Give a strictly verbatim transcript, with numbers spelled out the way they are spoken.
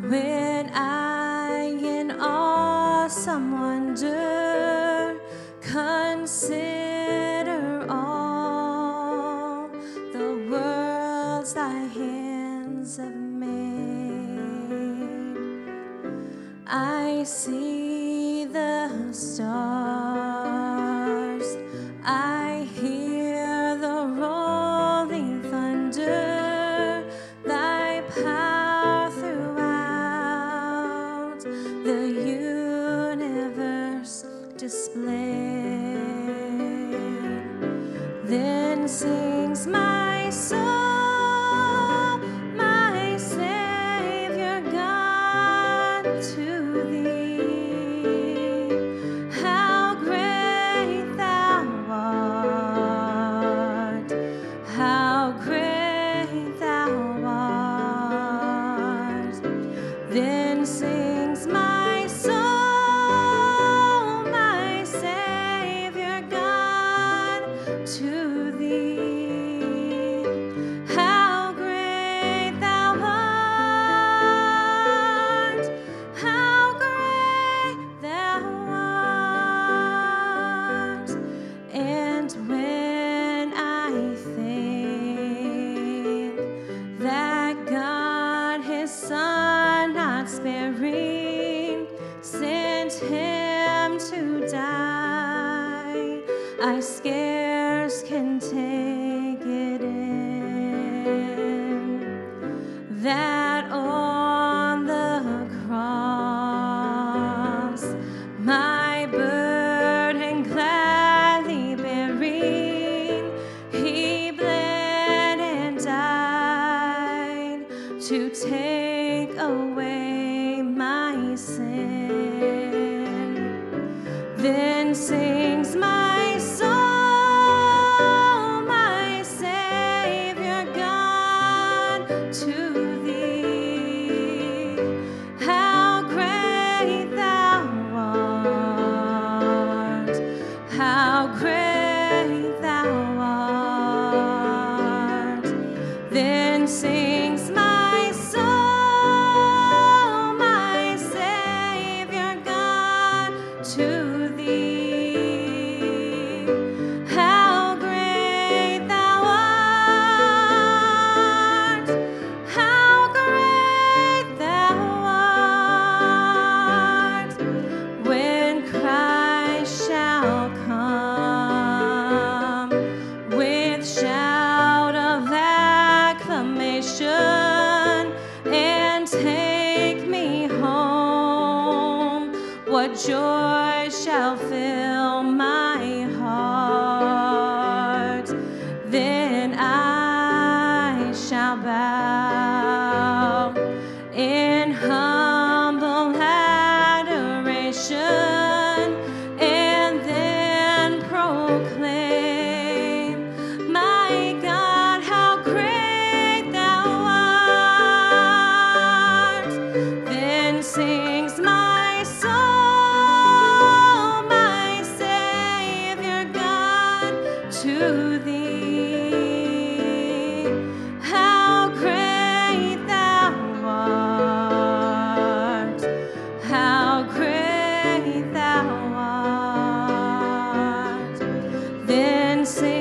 when I in awesome wonder consider all the worlds thy hands have made. I see the stars, I hear the rolling thunder, thy power throughout the universe displayed. Then sings my soul, my Savior God, to thee. How great thou art, how great thou art. Then sings my soul, my Savior God, to thee. How great thou art, how great thou art. And when I think that God his Son not sparing sent him to die, I scarce can take it in, that on the cross my burden gladly bearing, he bled and died to take away my sin. Then sings my soul, my Savior God, to thee. How great thou art, how great thou art. Then sings my soul, my Savior God, to thee. How great thou art, how great thou art. When Christ shall come with shout of acclamation and take me home, what joy shall fill my heart. Then I shall bow in humble adoration and then proclaim, my God, how great thou art. Then sings my soul, my Savior God, to thee. How great thou art, how great thou art. Then sings